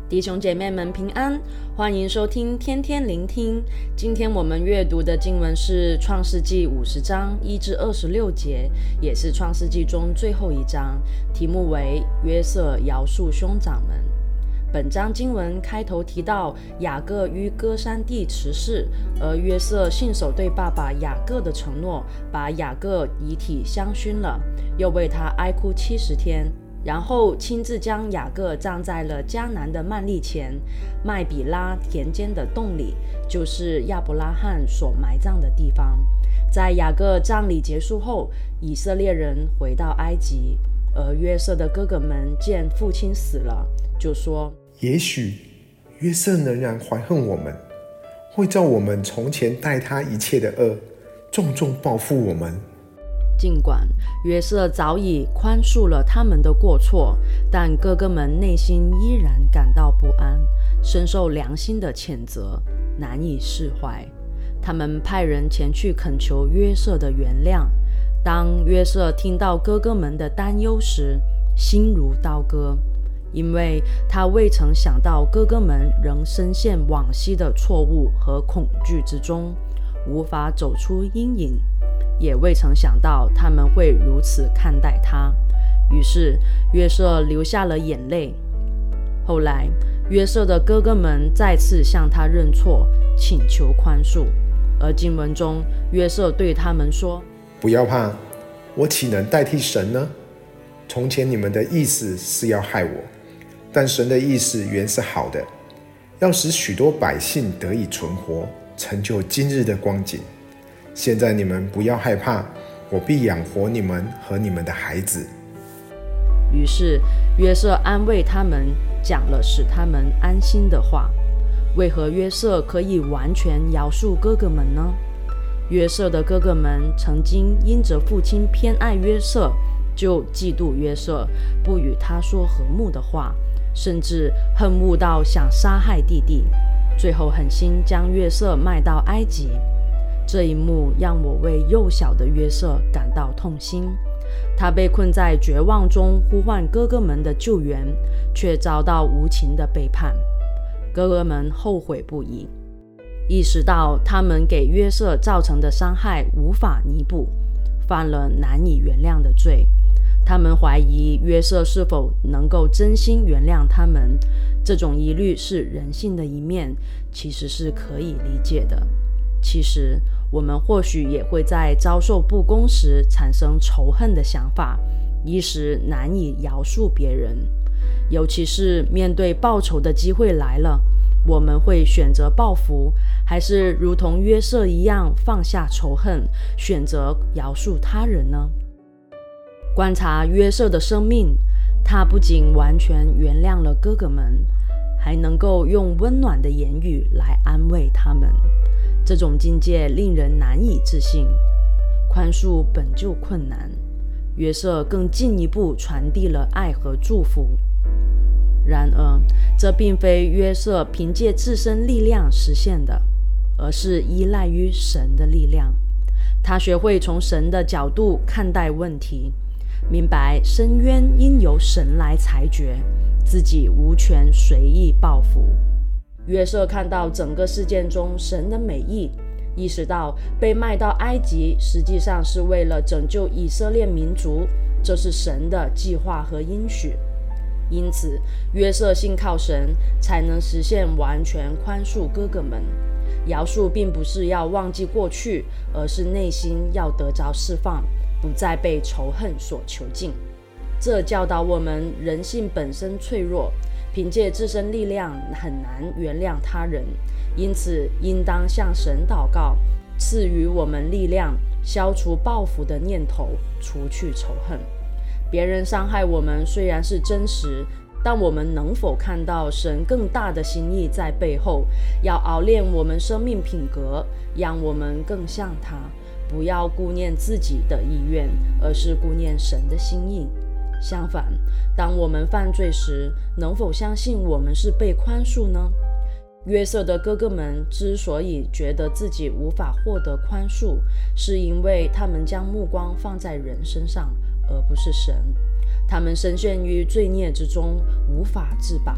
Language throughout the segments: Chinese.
弟兄姐妹们平安，欢迎收听天天聆听。今天我们阅读的经文是创世纪50章1至26节，也是创世纪中最后一章，题目为约瑟饶恕兄长们。本章经文开头提到雅各于歌珊地辞世，而约瑟信守对爸爸雅各的承诺，把雅各遗体香熏了，又为他哀哭70天，然后亲自将雅各葬在了迦南的幔利前麦比拉田间的洞里，就是亚伯拉罕所埋葬的地方。在雅各葬礼结束后，以色列人回到埃及，而约瑟的哥哥们见父亲死了，就说： 也许约瑟仍然怀恨我们，会照我们从前待他一切的恶，重重报复我们。 尽管约瑟早已宽恕了他们的过错，但哥哥们内心依然感到不安，深受良心的谴责，难以释怀。他们派人前去恳求约瑟的原谅。当约瑟听到哥哥们的担忧时，心如刀割，因为他未曾想到哥哥们仍深陷往昔的错误和恐惧之中，无法走出阴影，也未曾想到他们会如此看待他。于是约瑟流下了眼泪。后来约瑟的哥哥们再次向他认错，请求宽恕。而经文中约瑟对他们说： 不要怕，我岂能代替神呢？从前你们的意思是要害我，但神的意思原是好的，要使许多百姓得以存活，成就今日的光景。现在你们不要害怕，我必养活你们和你们的孩子。 于是约瑟安慰他们，讲了使他们安心的话。为何约瑟可以完全饶恕哥哥们呢？约瑟的哥哥们曾经因着父亲偏爱约瑟，就嫉妒约瑟，不与他说和睦的话，甚至恨恶到想杀害弟弟，最后狠心将约瑟卖到埃及。这一幕让我为幼小的约瑟感到痛心，他被困在绝望中，呼唤哥哥们的救援，却遭到无情的背叛。哥哥们后悔不已，意识到他们给约瑟造成的伤害无法弥补，犯了难以原谅的罪。他们怀疑约瑟是否能够真心原谅他们，这种疑虑是人性的一面，其实是可以理解的。其实我们或许也会在遭受不公时产生仇恨的想法，一时难以饶恕别人。尤其是面对报仇的机会来了，我们会选择报复，还是如同约瑟一样放下仇恨，选择饶恕他人呢？观察约瑟的生命，他不仅完全原谅了哥哥们，还能够用温暖的言语来安慰他们。这种境界令人难以置信。宽恕本就困难，约瑟更进一步传递了爱和祝福。然而，这并非约瑟凭借自身力量实现的，而是依赖于神的力量。他学会从神的角度看待问题，明白申冤应由神来裁决，自己无权随意报复。约瑟看到整个事件中神的美意，意识到被卖到埃及实际上是为了拯救以色列民族，这是神的计划和应许。因此约瑟信靠神，才能实现完全宽恕哥哥们。饶恕并不是要忘记过去，而是内心要得着释放，不再被仇恨所囚禁。这教导我们人性本身脆弱，凭借自身力量很难原谅他人，因此应当向神祷告，赐予我们力量，消除报复的念头，除去仇恨。别人伤害我们虽然是真实，但我们能否看到神更大的心意在背后，要熬炼我们生命品格，让我们更像他，不要顾念自己的意愿，而是顾念神的心意。相反，当我们犯罪时，能否相信我们是被宽恕呢？约瑟的哥哥们之所以觉得自己无法获得宽恕，是因为他们将目光放在人身上，而不是神。他们深陷于罪孽之中，无法自拔，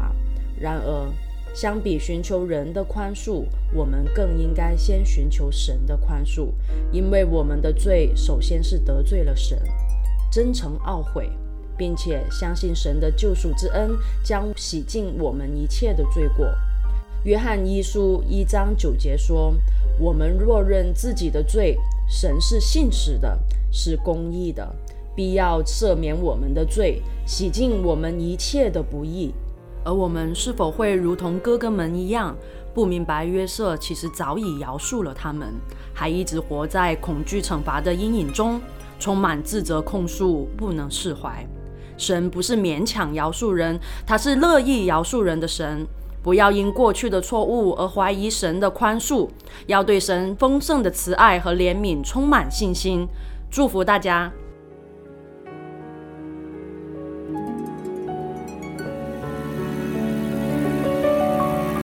然而，相比寻求人的宽恕，我们更应该先寻求神的宽恕，因为我们的罪首先是得罪了神，真诚懊悔，并且相信神的救赎之恩将洗净我们一切的罪过。约翰一书1章9节说，我们若认自己的罪，神是信实的，是公义的，必要赦免我们的罪，洗净我们一切的不义。而我们是否会如同哥哥们一样，不明白约瑟其实早已饶恕了他们，还一直活在恐惧惩罚的阴影中，充满自责控诉，不能释怀？神不是勉强饶恕人，他是乐意饶恕人的神。不要因过去的错误而怀疑神的宽恕，要对神丰盛的慈爱和怜悯充满信心。祝福大家。